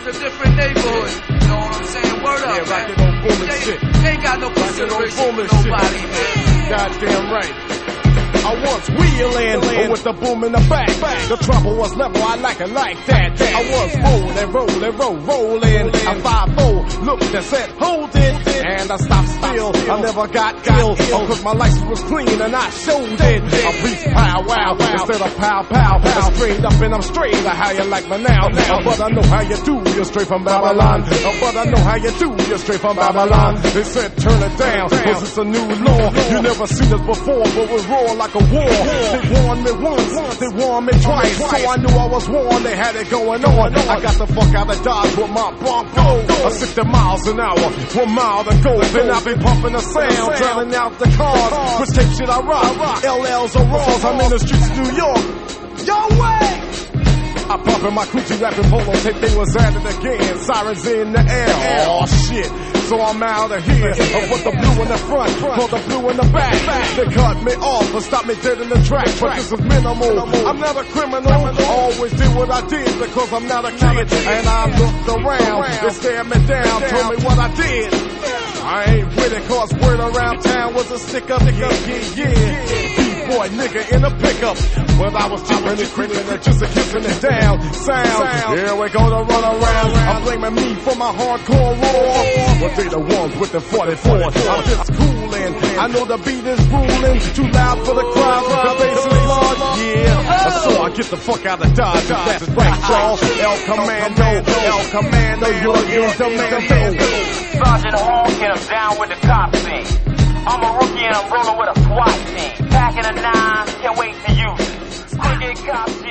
It's a different neighborhood. You know what I'm saying? Word up, yeah, man. rockin' on booming shit. They ain't got no consideration for nobody, man. Goddamn right. I was wheeling with the boom in the back. The trouble was level, I like it like that. I was rolling. I 5-4, looked and said, hold it. And I stopped still, I never got ill. Oh, cause my license was clean and I showed it. A brief pow-wow instead of pow-pow. I'm straight up and I'm straight, how you like me now? But I know how you do, you're straight from Babylon. But I know how you do, you're straight from Babylon. They said turn it down, cause it's a new law. You never seen this before, but we roar like a war. They warned me once, they warned me twice. So I knew I was warned, they had it going on. I got the fuck out of Dodge with my Bronco. 60 miles an hour, 1 mile to go. Then I be pumping the sound, drowning out the cars. Which tape shit I rock? LLs or Raws, I'm in the streets of New York. Yo, way! I pump in my coochie rapping polo tape, they was at it again. Sirens in the air, oh shit. So I'm out of here. I put the blue in the front, put the blue in the back. They cut me off and stopped me dead in the track. But this is minimal. I'm not a criminal. Always did what I did because I'm not a kid. And I looked around, they stared me down, told me what I did. I ain't with it cause word around town was a sticker. Yeah. Boy, nigga in a pickup. But I was tipping and creeping and just a kissing it down. Sound, here we go to run around. I'm blaming me for my hardcore roar. But they the ones with the 44. I'm just coolin'. I know the beat is ruling. Too loud for the crowd, but the bass is loud. Yeah, so I get the fuck out of Dodge. That's right, y'all. El Commando, you're in demand. Sergeant Hall, get him down with the cop scene. I'm a rookie and I'm rolling with a SWAT team. Packing a 9, can't wait to use it. Quick get cops.